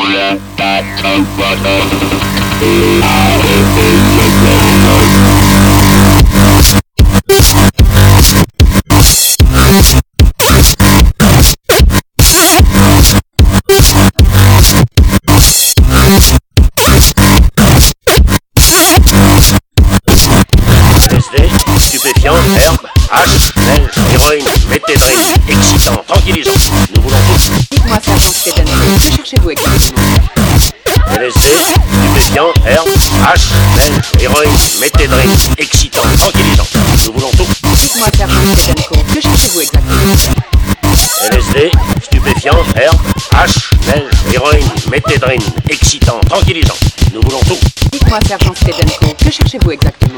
Stupéfiant, herbe, hache, neige, héroïne, méthédrine, excitant, tranquillisant. Nous voulons tous. Dites-moi, sergent Stedenko, que cherchez-vous exactement? LSD, stupéfiant, herbe, hache, neige, héroïne, méthédrine, excitant, tranquillisant. Nous voulons tout. Dites-moi, sergent Stedenko, que cherchez-vous exactement? LSD, stupéfiant, herbe, hache, neige, héroïne, méthédrine, excitant, tranquillisant. Nous voulons tout. Dites-moi, sergent Stedenko, que cherchez-vous exactement?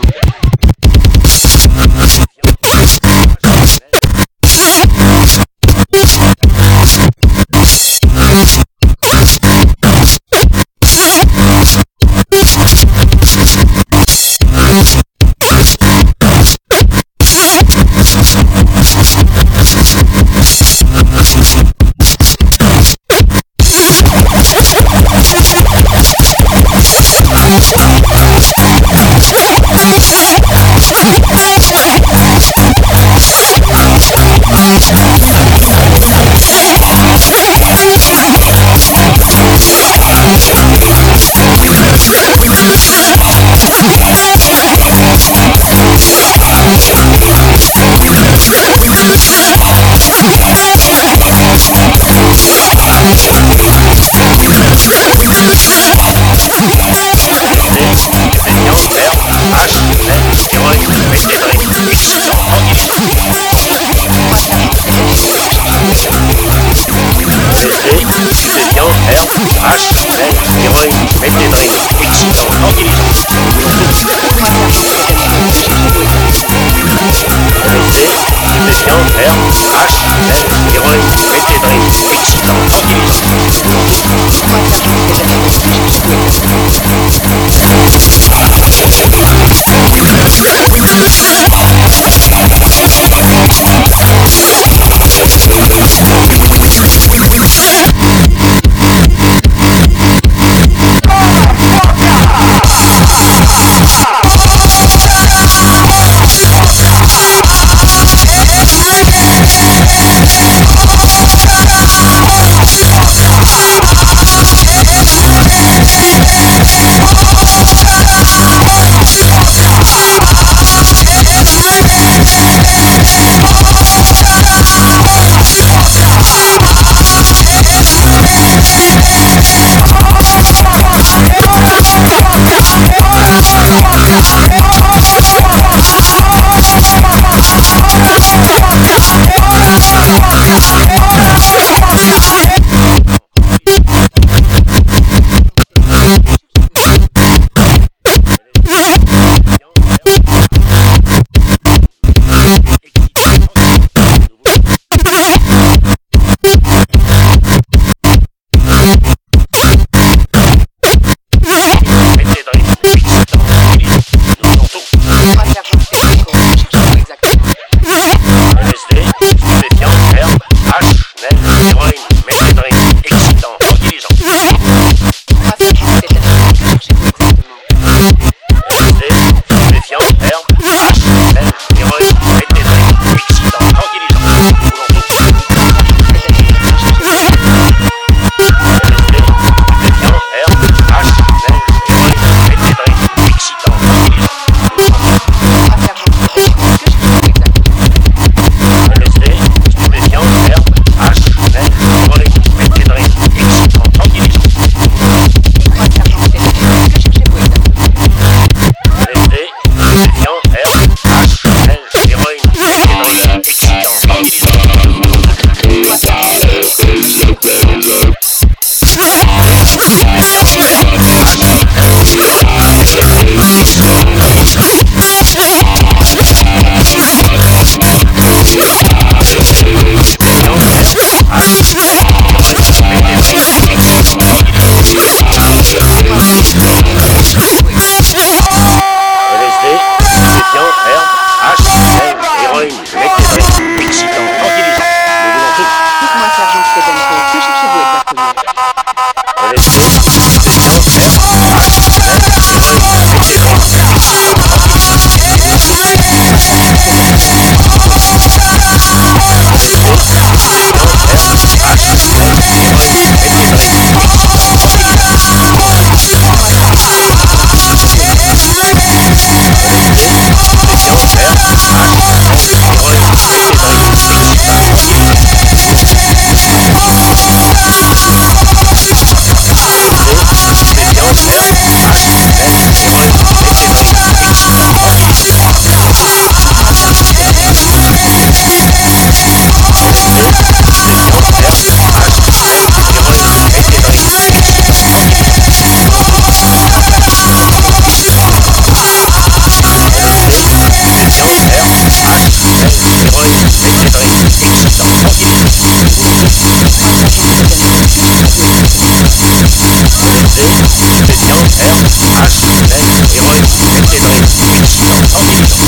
neige, héroïne, méthédrine, excitant, intelligent.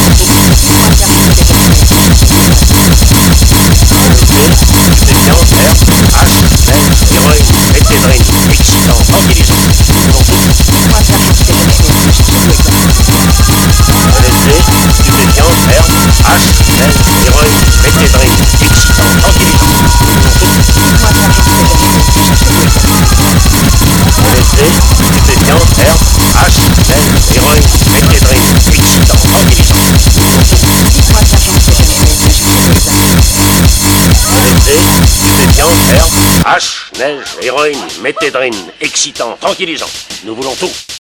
Stupéfiant, herbe, hache, neige, héroïne, méthédrine, excitant, intelligent. Nous voulons tout. Moi, sergent Stedenko, que cherchez-vous exactement? LSD, stupéfiant, herbe, hache, neige, héroïne, méthédrine, excitant, intelligent. Nous voulons tout. Moi, sergent Stedenko, que cherchez-vous exactement? LSD, stupéfiant, herbe, hache, neige, héroïne, méthédrine, excitant, intelligent. Nous voulons tout. Dites-moi, sergent Stedenko, que cherchez-vous exactement? LSD, stupéfiant, herbe, hache, neige, héroïne, méthédrine, excitant, tranquillisant. Nous voulons tout.